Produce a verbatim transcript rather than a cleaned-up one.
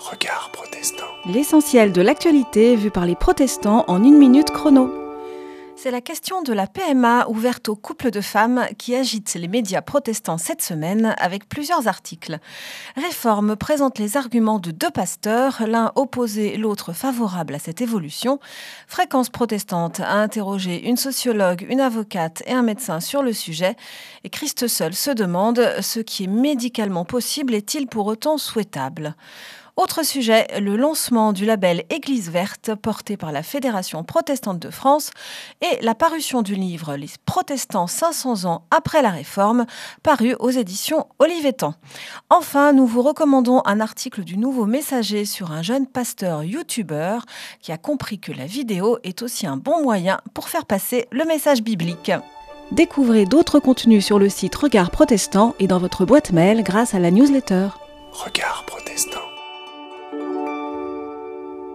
Regard protestant. L'essentiel de l'actualité vu par les protestants en une minute chrono. C'est la question de la P M A ouverte aux couples de femmes qui agite les médias protestants cette semaine avec plusieurs articles. Réforme présente les arguments de deux pasteurs, l'un opposé, l'autre favorable à cette évolution. Fréquence protestante a interrogé une sociologue, une avocate et un médecin sur le sujet. Et Christ seul se demande, ce qui est médicalement possible est-il pour autant souhaitable ? Autre sujet, le lancement du label Église verte porté par la Fédération protestante de France et la parution du livre Les protestants cinq cents ans après la Réforme, paru aux éditions Olivetan. Enfin, nous vous recommandons un article du Nouveau Messager sur un jeune pasteur youtubeur qui a compris que la vidéo est aussi un bon moyen pour faire passer le message biblique. Découvrez d'autres contenus sur le site Regard Protestant et dans votre boîte mail grâce à la newsletter. Regard protestant.